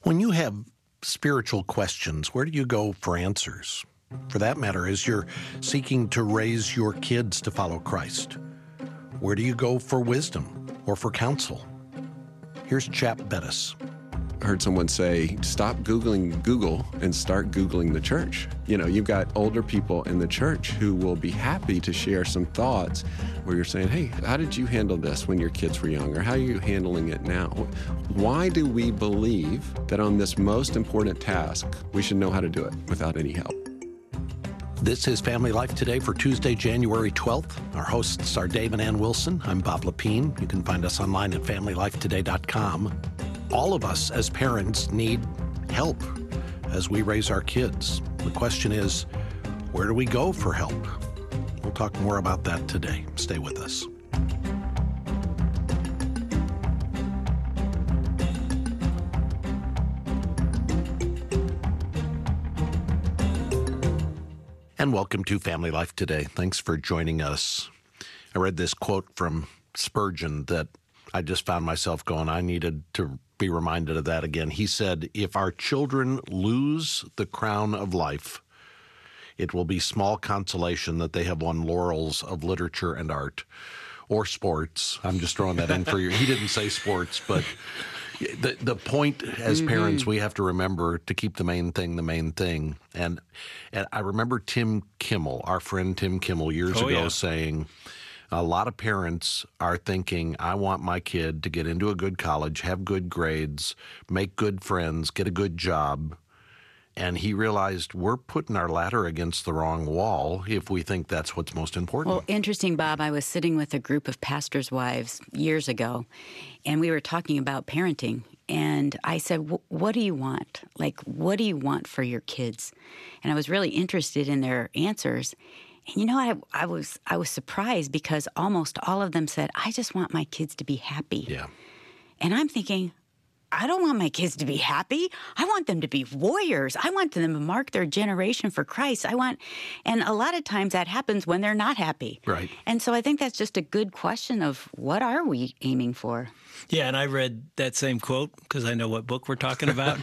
When you have spiritual questions, where do you go for answers? For that matter, as you're seeking to raise your kids to follow Christ, where do you go for wisdom or for counsel? Here's Chap Bettis. I heard someone say, stop Googling Google and start Googling the church. You know, you've got older people in the church who will be happy to share some thoughts where you're saying, hey, how did you handle this when your kids were young? Or how are you handling it now? Why do we believe that on this most important task, we should know how to do it without any help? This is Family Life Today for Tuesday, January 12th. Our hosts are Dave and Ann Wilson. I'm Bob Lepine. You can find us online at FamilyLifeToday.com. All of us as parents need help as we raise our kids. The question is, where do we go for help? We'll talk more about that today. Stay with us. And welcome to Family Life Today. Thanks for joining us. I read this quote from Spurgeon that I just found myself going, I needed to be reminded of that again. He said, if our children lose the crown of life, it will be small consolation that they have won laurels of literature and art or sports. I'm just throwing that in for you. He didn't say sports, but the point as parents, we have to remember to keep the main thing. And I remember Tim Kimmel, our friend Tim Kimmel, years ago saying, a lot of parents are thinking, I want my kid to get into a good college, have good grades, make good friends, get a good job. And he realized we're putting our ladder against the wrong wall if we think that's what's most important. Well, interesting, Bob. I was sitting with a group of pastors' wives years ago, and we were talking about parenting. And I said, what do you want? Like, what do you want for your kids? And I was really interested in their answers. And you know, I was surprised because almost all of them said, I just want my kids to be happy. Yeah. And I'm thinking, I don't want my kids to be happy. I want them to be warriors. I want them to mark their generation for Christ. And a lot of times that happens when they're not happy. Right. And so I think that's just a good question of what are we aiming for? Yeah, and I read that same quote because I know what book we're talking about.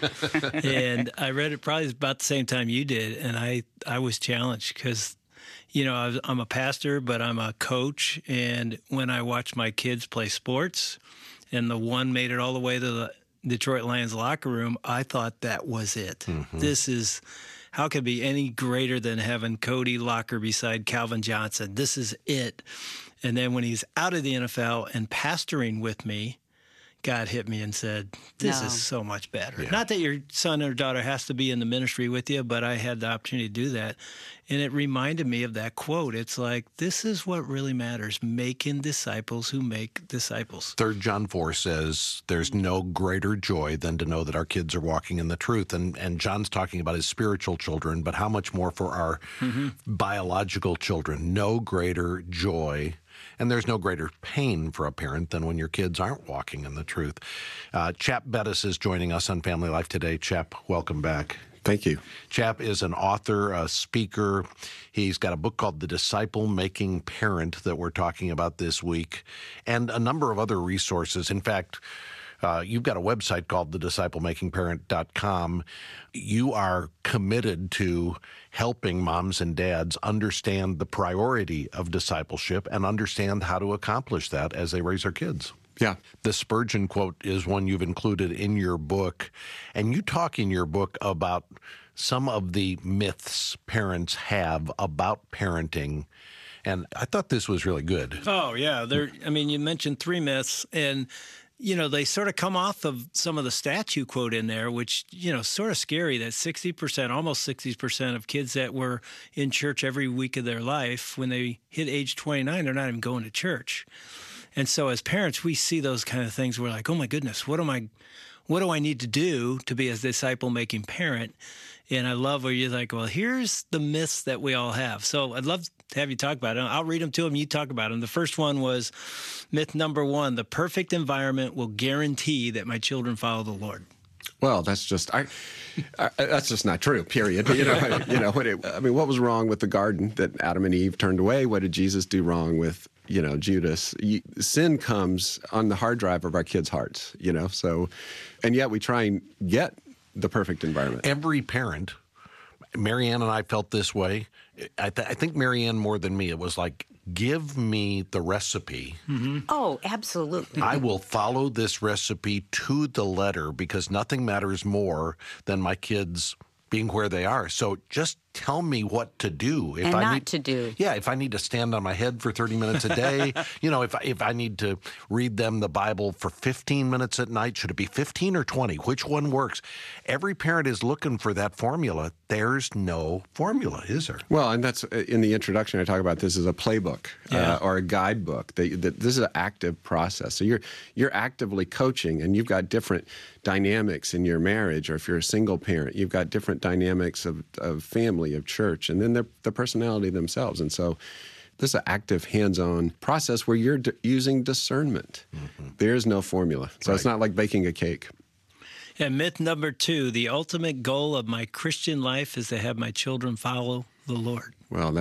And I read it probably about the same time you did. And I was challenged because, you know, I'm a pastor, but I'm a coach. And when I watch my kids play sports and the one made it all the way to the Detroit Lions locker room, I thought that was it. Mm-hmm. This is, how could it be any greater than having Cody Locker beside Calvin Johnson? This is it. And then when he's out of the NFL and pastoring with me, God hit me and said, this is so much better. Yeah. Not that your son or daughter has to be in the ministry with you, but I had the opportunity to do that. And it reminded me of that quote. It's like, this is what really matters, making disciples who make disciples. 3 John 4 says, there's no greater joy than to know that our kids are walking in the truth. And John's talking about his spiritual children, but how much more for our biological children? No greater joy. And there's no greater pain for a parent than when your kids aren't walking in the truth. Chap Bettis is joining us on Family Life Today. Chap, welcome back. Thank you. Chap is an author, a speaker. He's got a book called The Disciple-Making Parent that we're talking about this week, and a number of other resources. In fact, you've got a website called thedisciplemakingparent.com. You are committed to helping moms and dads understand the priority of discipleship and understand how to accomplish that as they raise their kids. Yeah. The Spurgeon quote is one you've included in your book, and you talk in your book about some of the myths parents have about parenting, and I thought this was really good. Oh, yeah. You mentioned 3 myths, and you know, they sort of come off of some of the statue quote in there, which, you know, sort of scary that 60%, almost 60% of kids that were in church every week of their life, when they hit age 29, they're not even going to church. And so as parents, we see those kind of things. We're like, oh my goodness, what do I need to do to be a disciple-making parent? And I love where you're like, well, here's the myths that we all have. So I'd love to have you talk about it. I'll read them to them. You talk about them. The first one was myth number 1, the perfect environment will guarantee that my children follow the Lord. Well, that's just that's just not true. Period. What was wrong with the garden that Adam and Eve turned away? What did Jesus do wrong with Judas? Sin comes on the hard drive of our kids' hearts. So, and yet we try and get the perfect environment. Every parent, Marianne and I felt this way. I think Marianne more than me. It was like, give me the recipe. Oh, absolutely. I will follow this recipe to the letter because nothing matters more than my kids being where they are. So just tell me what to do. And not to do. Yeah, if I need to stand on my head for 30 minutes a day, if I need to read them the Bible for 15 minutes at night, should it be 15 or 20? Which one works? Every parent is looking for that formula. There's no formula, is there? Well, and that's in the introduction, I talk about this as a playbook or a guidebook. This is an active process. So you're actively coaching, and you've got different dynamics in your marriage, or if you're a single parent, you've got different dynamics of family, of church, and then the personality themselves. And so this is an active, hands-on process where you're using discernment. There's no formula. So It's not like baking a cake. And myth number 2, the ultimate goal of my Christian life is to have my children follow the Lord. Well,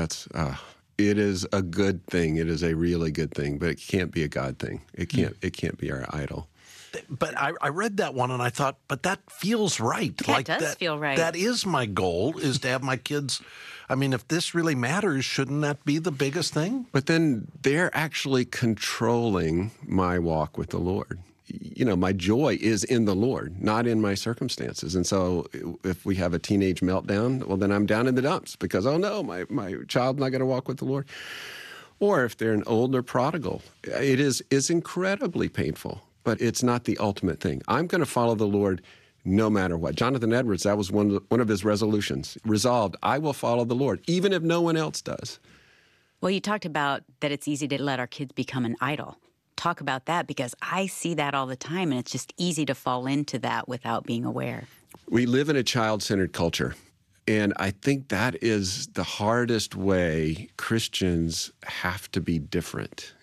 it is a good thing. It is a really good thing, but it can't be a God thing. It can't be our idol. But I read that one and I thought, but that feels right. Yeah, it does feel right. That is my goal, is to have my kids. I mean, if this really matters, shouldn't that be the biggest thing? But then they're actually controlling my walk with the Lord. My joy is in the Lord, not in my circumstances. And so if we have a teenage meltdown, well, then I'm down in the dumps because, oh no, my child's not going to walk with the Lord. Or if they're an older prodigal, it's incredibly painful. But it's not the ultimate thing. I'm going to follow the Lord no matter what. Jonathan Edwards, that was one of his resolutions. Resolved, I will follow the Lord, even if no one else does. Well, you talked about that it's easy to let our kids become an idol. Talk about that, because I see that all the time, and it's just easy to fall into that without being aware. We live in a child-centered culture, and I think that is the hardest way Christians have to be different.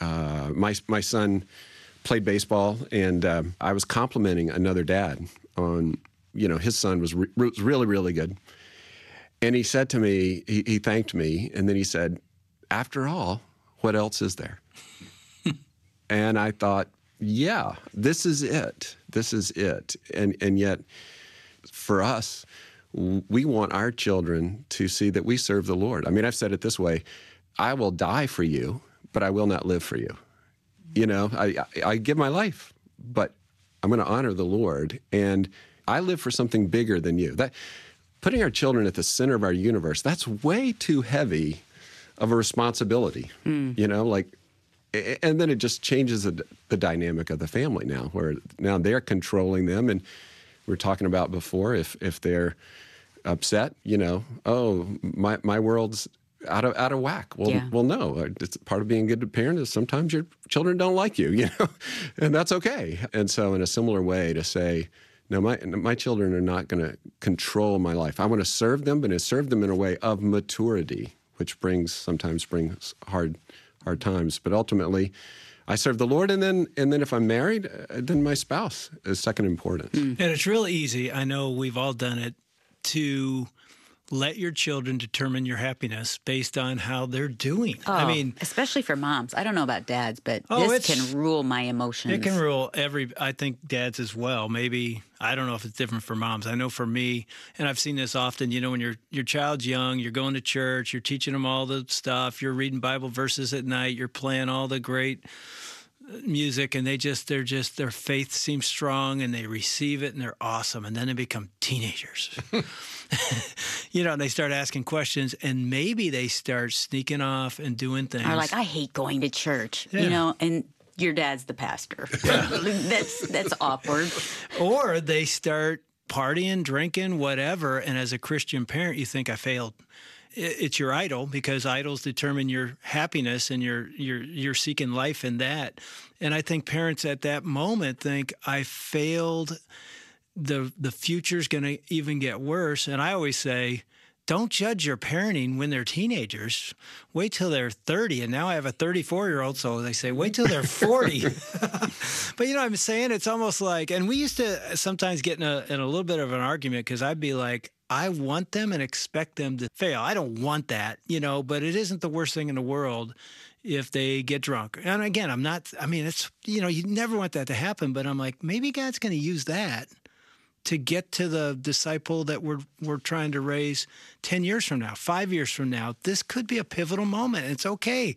My son played baseball, and I was complimenting another dad on, his son was really, really good. And he said to me, he thanked me, and then he said, after all, what else is there? And I thought, yeah, this is it. This is it. And yet, for us, we want our children to see that we serve the Lord. I mean, I've said it this way, I will die for you, but I will not live for you. I give my life, but I'm going to honor the Lord, and I live for something bigger than you. That putting our children at the center of our universe, that's way too heavy of a responsibility, and then it just changes the dynamic of the family now, where now they're controlling them, and we were talking about before, if they're upset, oh, my world's out of whack. Well, no. It's part of being a good parent is sometimes your children don't like you, and that's okay. And so, in a similar way, to say, no, my children are not going to control my life. I want to serve them, but serve them in a way of maturity, which sometimes brings hard times. But ultimately, I serve the Lord, and then if I'm married, then my spouse is second importance. And it's real easy. I know we've all done it, to let your children determine your happiness based on how they're doing. Oh, I mean, especially for moms. I don't know about dads, but this can rule my emotions. It can rule I think dads as well. Maybe, I don't know if it's different for moms. I know for me, and I've seen this often, when your child's young, you're going to church, you're teaching them all the stuff, you're reading Bible verses at night, you're playing all the great music, and their faith seems strong, and they receive it, and they're awesome, and then they become teenagers. And they start asking questions, and maybe they start sneaking off and doing things. Or like, I hate going to church, and your dad's the pastor. Yeah. That's awkward. Or they start partying, drinking, whatever, and as a Christian parent, you think, I failed. It's your idol, because idols determine your happiness, and you're seeking life in that. And I think parents at that moment think, I failed. The future's going to even get worse. And I always say, don't judge your parenting when they're teenagers. Wait till they're 30. And now I have a 34-year-old, so they say, wait till they're 40. But what I'm saying? It's almost like, and we used to sometimes get in a little bit of an argument, because I'd be like, I want them and expect them to fail. I don't want that, but it isn't the worst thing in the world if they get drunk. And again, it's, you never want that to happen, but I'm like, maybe God's going to use that to get to the disciple that we're trying to raise 10 years from now, 5 years from now. This could be a pivotal moment. It's okay.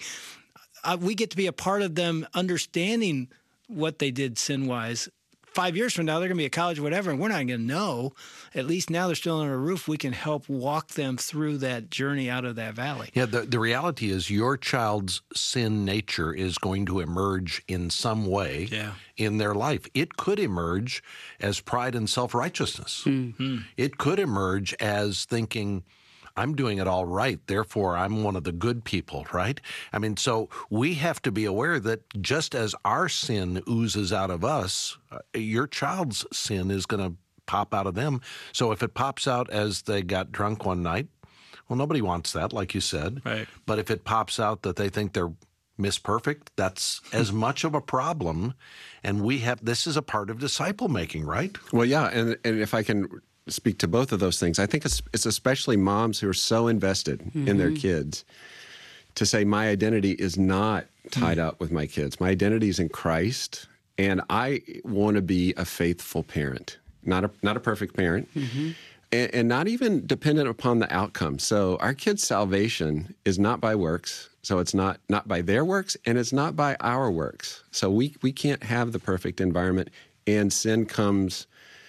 We get to be a part of them understanding what they did sin-wise. 5 years from now, they're going to be at college or whatever, and we're not going to know. At least now they're still under a roof. We can help walk them through that journey out of that valley. Yeah, the reality is your child's sin nature is going to emerge in some way in their life. It could emerge as pride and self-righteousness. Mm-hmm. It could emerge as thinking, I'm doing it all right, therefore I'm one of the good people, right? I mean, so we have to be aware that just as our sin oozes out of us, your child's sin is going to pop out of them. So if it pops out as they got drunk one night, well, nobody wants that, like you said. Right. But if it pops out that they think they're Miss Perfect, that's as much of a problem. And this is a part of disciple making, right? Well, yeah, and if I can speak to both of those things. I think it's especially moms who are so invested in their kids to say, my identity is not tied up with my kids. My identity is in Christ, and I want to be a faithful parent, not a perfect parent, and not even dependent upon the outcome. So our kids' salvation is not by works. So it's not by their works, and it's not by our works. So we can't have the perfect environment, and sin comes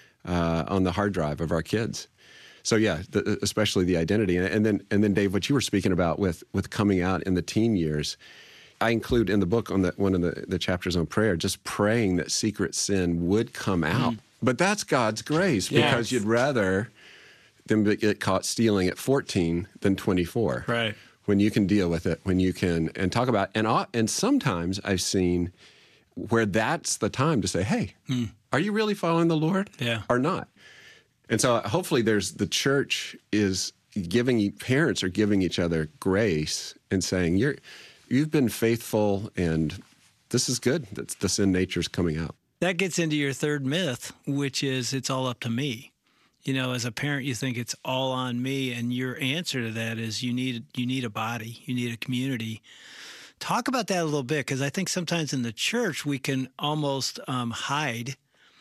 on the hard drive of our kids. So yeah, especially the identity. And then Dave, what you were speaking about with coming out in the teen years, I include in the book on one of the chapters on prayer, just praying that secret sin would come out. But that's God's grace, because you'd rather them get caught stealing at 14 than 24. Right. When you can deal with it, when you can, and talk about, and sometimes I've seen where that's the time to say, hey, are you really following the Lord or not? And so hopefully the church is parents are giving each other grace and saying, you've been faithful and this is good. That's the sin nature's coming out. That gets into your third myth, which is it's all up to me. You know, as a parent, you think it's all on me, and your answer to that is you need a body, you need a community. Talk about that a little bit, because I think sometimes in the church we can almost hide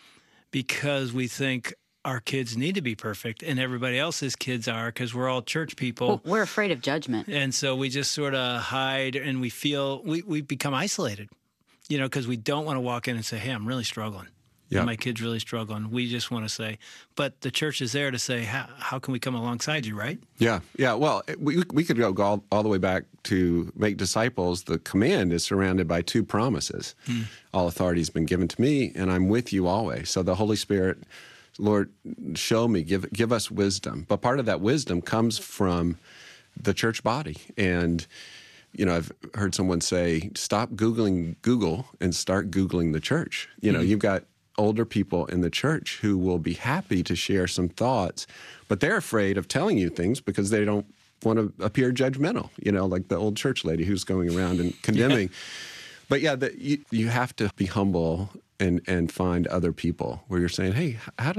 because we think our kids need to be perfect and everybody else's kids are, because we're all church people. Well, we're afraid of judgment. And so we just sort of hide, and we feel we become isolated, you know, because we don't want to walk in and say, hey, I'm really struggling. Yeah. My kid's really struggling. We just want to say, but the church is there to say, how can we come alongside you, right? Yeah. Well, we could go all the way back to make disciples. The command is surrounded by two promises. All authority has been given to me, and I'm with you always. So the Holy Spirit, Lord, show me, give us wisdom. But part of that wisdom comes from the church body. And, you know, I've heard someone say, stop Googling Google and start Googling the church. You know, you've got older people in the church who will be happy to share some thoughts, but they're afraid of telling you things because they don't want to appear judgmental, you know, like the old church lady who's going around and condemning. But yeah, you have to be humble and find other people where you're saying, hey, how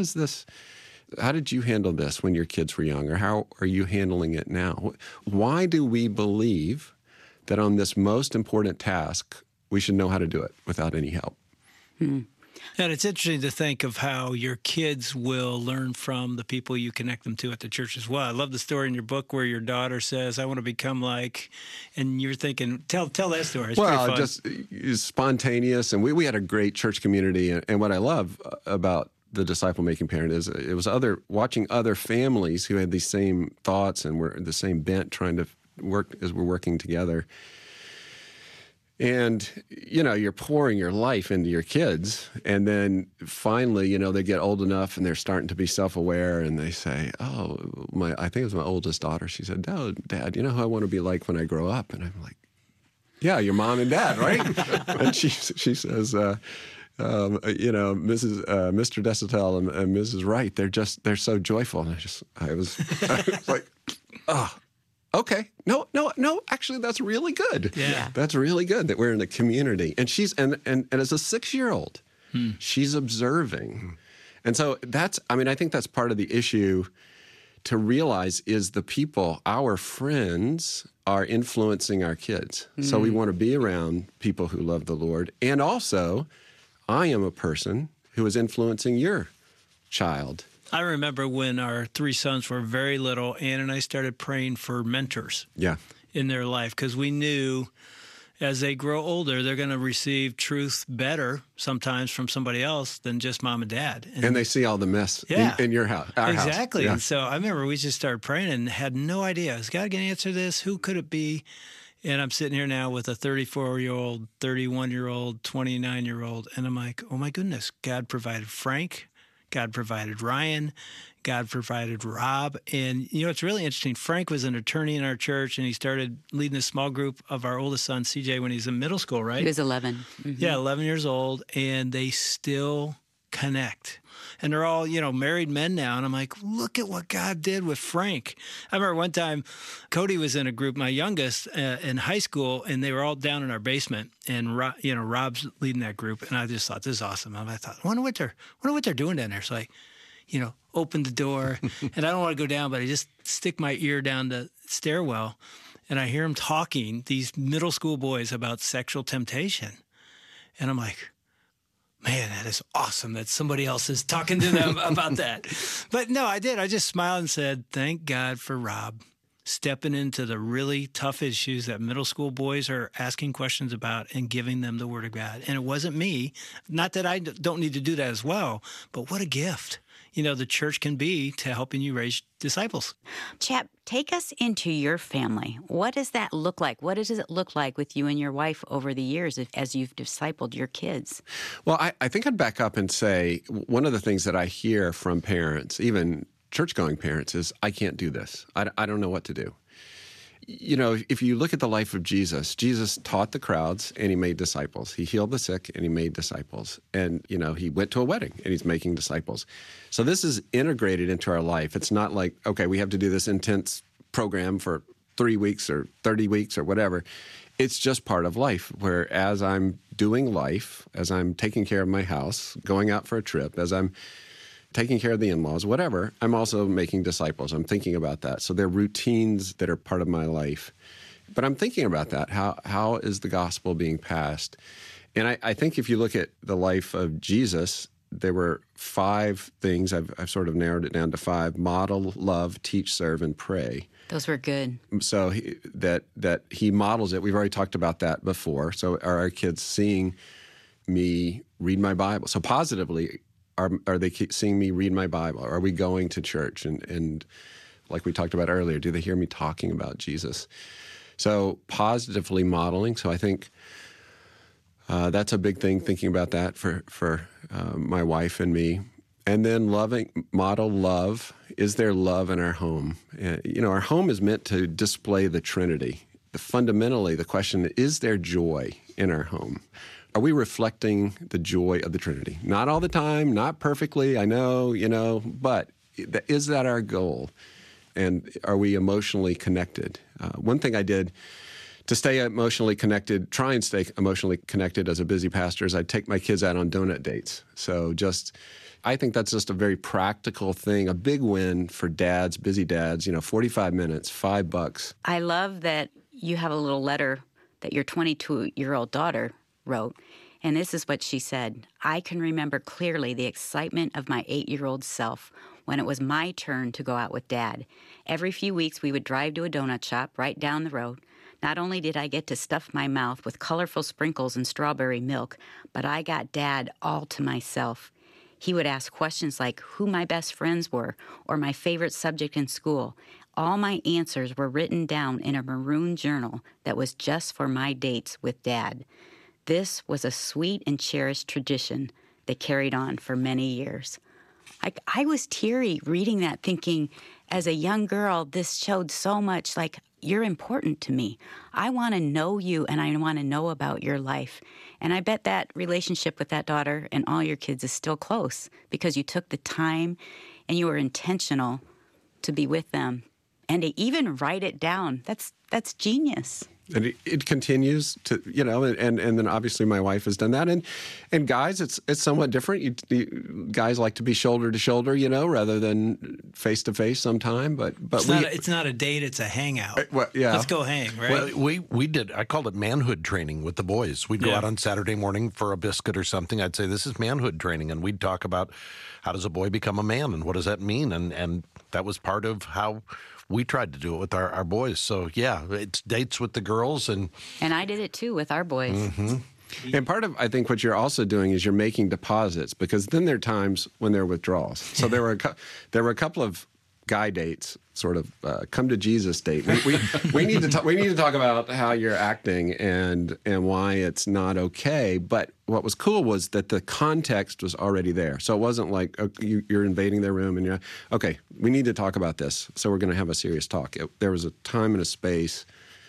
did you handle this when your kids were young, or how are you handling it now? Why do we believe that on this most important task, we should know how to do it without any help? And it's interesting to think of how your kids will learn from the people you connect them to at the church as well. I love the story in your book where your daughter says, I want to become like, and you're thinking, tell that story. It's well, just spontaneous. And we had a great church community. And what I love about the disciple-making parent is it was watching other families who had these same thoughts and were the same bent trying to work as we're working together. And, you know, you're pouring your life into your kids, and then finally, you know, they get old enough and they're starting to be self-aware, and they say, oh, I think it was my oldest daughter. She said, oh, Dad, you know who I want to be like when I grow up? And I'm like, yeah, your mom and dad, right? And she says, you know, Mr. Desautels and Mrs. Wright, they're so joyful. And I was like, oh. Okay. No, actually, that's really good. Yeah. That's really good that we're in a community. And she's, and as a 6-year-old, she's observing. And so I think that's part of the issue to realize is the people, our friends, are influencing our kids. So we want to be around people who love the Lord. And also, I am a person who is influencing your child I remember when our 3 sons were very little, Ann and I started praying for mentors Yeah. in their life because we knew as they grow older, they're going to receive truth better sometimes from somebody else than just mom and dad. And they see all the mess in your house, our house. Exactly. Yeah. And so I remember we just started praying and had no idea. Is God going to answer this? Who could it be? And I'm sitting here now with a 34-year-old, 31-year-old, 29-year-old, and I'm like, oh my goodness, God provided Frank, God provided Ryan, God provided Rob. And, it's really interesting. Frank was an attorney in our church, and he started leading a small group of our oldest son, CJ, when he was in middle school, right? He was 11. Mm-hmm. Yeah, 11 years old, and they still connect. And they're all, married men now. And I'm like, look at what God did with Frank. I remember one time Cody was in a group, my youngest, in high school, and they were all down in our basement. And, Rob's leading that group. And I just thought, this is awesome. And I thought, I wonder what they're doing down there. So I, open the door. And I don't want to go down, but I just stick my ear down the stairwell. And I hear them talking, these middle school boys, about sexual temptation. And I'm like, man, that is awesome that somebody else is talking to them about that. But no, I did. I just smiled and said, thank God for Rob stepping into the really tough issues that middle school boys are asking questions about and giving them the Word of God. And it wasn't me. Not that I don't need to do that as well, but what a gift, the church can be to helping you raise disciples. Chap, take us into your family. What does that look like? What does it look like with you and your wife over the years as you've discipled your kids? Well, I think I'd back up and say one of the things that I hear from parents, even church-going parents, is, I can't do this. I don't know what to do. If you look at the life of Jesus, Jesus taught the crowds and he made disciples. He healed the sick and he made disciples. And, he went to a wedding and he's making disciples. So this is integrated into our life. It's not like, okay, we have to do this intense program for 3 weeks or 30 weeks or whatever. It's just part of life, where as I'm doing life, as I'm taking care of my house, going out for a trip, as I'm taking care of the in-laws, whatever, I'm also making disciples. I'm thinking about that. So they're routines that are part of my life. But I'm thinking about that. How is the gospel being passed? And I think if you look at the life of Jesus, there were 5 things. I've sort of narrowed it down to 5: model, love, teach, serve, and pray. Those were good. So that he models it. We've already talked about that before. So are our kids seeing me read my Bible? So positively, are they seeing me read my Bible? Are we going to church? And like we talked about earlier, do they hear me talking about Jesus? So positively modeling. So I think that's a big thing, thinking about that for my wife and me. And then model love. Is there love in our home? Our home is meant to display the Trinity. Fundamentally, the question, is there joy in our home? Are we reflecting the joy of the Trinity? Not all the time, not perfectly, I know, but is that our goal? And are we emotionally connected? One thing I did to stay emotionally connected, try and stay emotionally connected as a busy pastor, is I'd take my kids out on donut dates. So I think that's just a very practical thing, a big win for dads, busy dads, 45 minutes, $5. I love that you have a little letter that your 22-year-old daughter wrote, and this is what she said. I can remember clearly the excitement of my 8-year-old self when it was my turn to go out with Dad. Every few weeks we would drive to a donut shop right down the road. Not only did I get to stuff my mouth with colorful sprinkles and strawberry milk, but I got Dad all to myself. He would ask questions like who my best friends were or my favorite subject in school. All my answers were written down in a maroon journal that was just for my dates with Dad. This was a sweet and cherished tradition that carried on for many years. I was teary reading that, thinking, as a young girl, this showed so much like, you're important to me. I want to know you, and I want to know about your life. And I bet that relationship with that daughter and all your kids is still close because you took the time and you were intentional to be with them and to even write it down. That's genius. And it continues to, and then obviously my wife has done that. And guys, it's somewhat different. Guys like to be shoulder to shoulder, rather than face to face sometime. But it's not a date; it's a hangout. Well, yeah. Let's go hang, right? Well, we did. I called it manhood training with the boys. We'd go out on Saturday morning for a biscuit or something. I'd say, this is manhood training, and we'd talk about how does a boy become a man and what does that mean, and that was part of how we tried to do it with our boys. So, yeah, it's dates with the girls. And I did it, too, with our boys. Mm-hmm. And part of, I think, what you're also doing is you're making deposits, because then there are times when there are withdrawals. So there were a couple of guy dates, sort of come to Jesus date. We need to talk about how you're acting and why it's not okay. But what was cool was that the context was already there. So it wasn't like you're invading their room and you're okay. We need to talk about this. So we're going to have a serious talk. There was a time and a space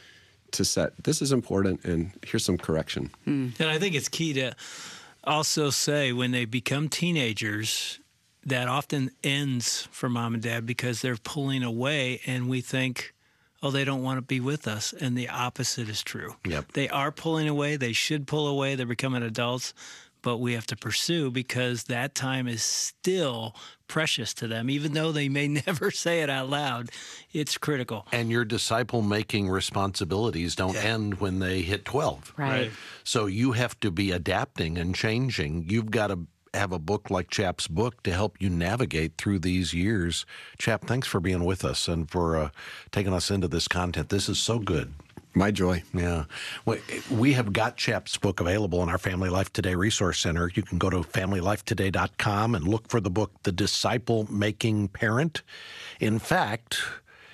to set. This is important, and here's some correction. And I think it's key to also say when they become teenagers, that often ends for mom and dad because they're pulling away, and we think, oh, they don't want to be with us. And the opposite is true. Yep. They are pulling away. They should pull away. They're becoming adults, but we have to pursue because that time is still precious to them. Even though they may never say it out loud, it's critical. And your disciple-making responsibilities don't end when they hit 12. Right. So you have to be adapting and changing. You've got to have a book like Chap's book to help you navigate through these years. Chap, thanks for being with us and for taking us into this content. This is so good. My joy. Yeah. We have got Chap's book available in our Family Life Today Resource Center. You can go to familylifetoday.com and look for the book, The Disciple-Making Parent. In fact,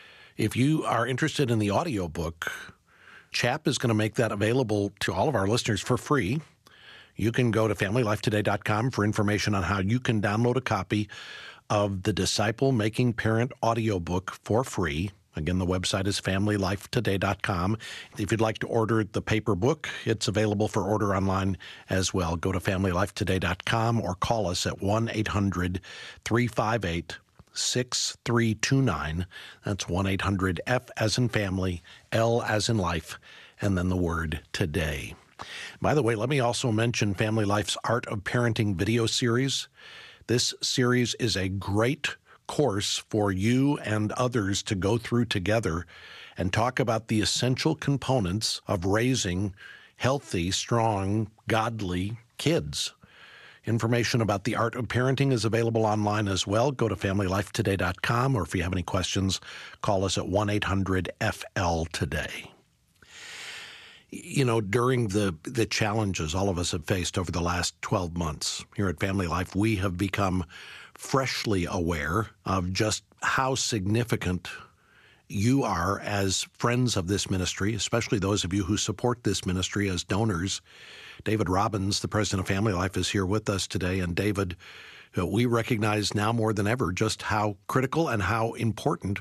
if you are interested in the audiobook, Chap is going to make that available to all of our listeners for free. You can go to familylifetoday.com for information on how you can download a copy of the Disciple Making Parent audiobook for free. Again, the website is familylifetoday.com. If you'd like to order the paper book, it's available for order online as well. Go to familylifetoday.com or call us at 1-800-358-6329. That's 1-800-F as in family, L as in life, and then the word today. By the way, let me also mention Family Life's Art of Parenting video series. This series is a great course for you and others to go through together and talk about the essential components of raising healthy, strong, godly kids. Information about the Art of Parenting is available online as well. Go to familylifetoday.com, or if you have any questions, call us at 1-800-FL-TODAY. During the challenges all of us have faced over the last 12 months here at Family Life, we have become freshly aware of just how significant you are as friends of this ministry, especially those of you who support this ministry as donors. David Robbins, the president of Family Life, is here with us today. And David, we recognize now more than ever just how critical and how important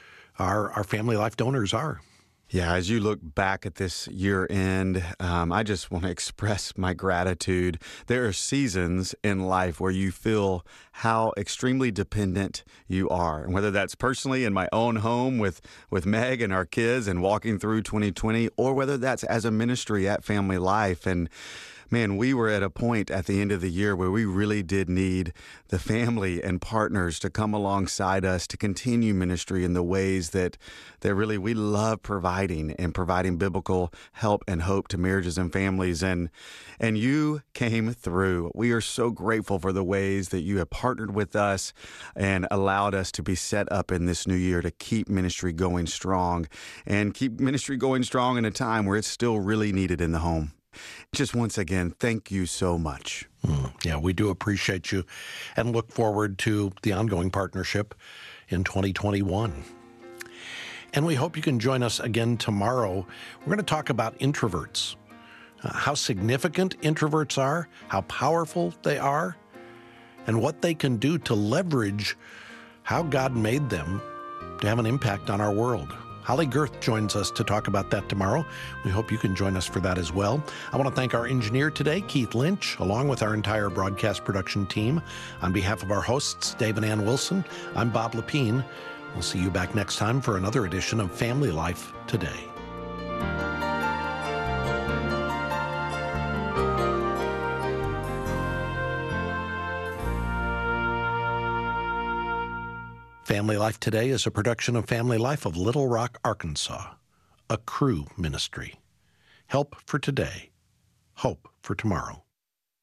our Family Life donors are. Yeah, as you look back at this year end, I just want to express my gratitude. There are seasons in life where you feel how extremely dependent you are. And whether that's personally in my own home with Meg and our kids and walking through 2020, or whether that's as a ministry at Family Life. And man, we were at a point at the end of the year where we really did need the family and partners to come alongside us to continue ministry in the ways that really we love providing biblical help and hope to marriages and families. And you came through. We are so grateful for the ways that you have partnered with us and allowed us to be set up in this new year to keep ministry going strong and keep ministry going strong in a time where it's still really needed in the home. Just once again, thank you so much. Yeah, we do appreciate you and look forward to the ongoing partnership in 2021. And we hope you can join us again tomorrow. We're going to talk about introverts, how significant introverts are, how powerful they are, and what they can do to leverage how God made them to have an impact on our world. Holly Girth joins us to talk about that tomorrow. We hope you can join us for that as well. I want to thank our engineer today, Keith Lynch, along with our entire broadcast production team. On behalf of our hosts, Dave and Ann Wilson, I'm Bob Lepine. We'll see you back next time for another edition of Family Life Today. Family Life Today is a production of Family Life of Little Rock, Arkansas, a Cru ministry. Help for today, hope for tomorrow.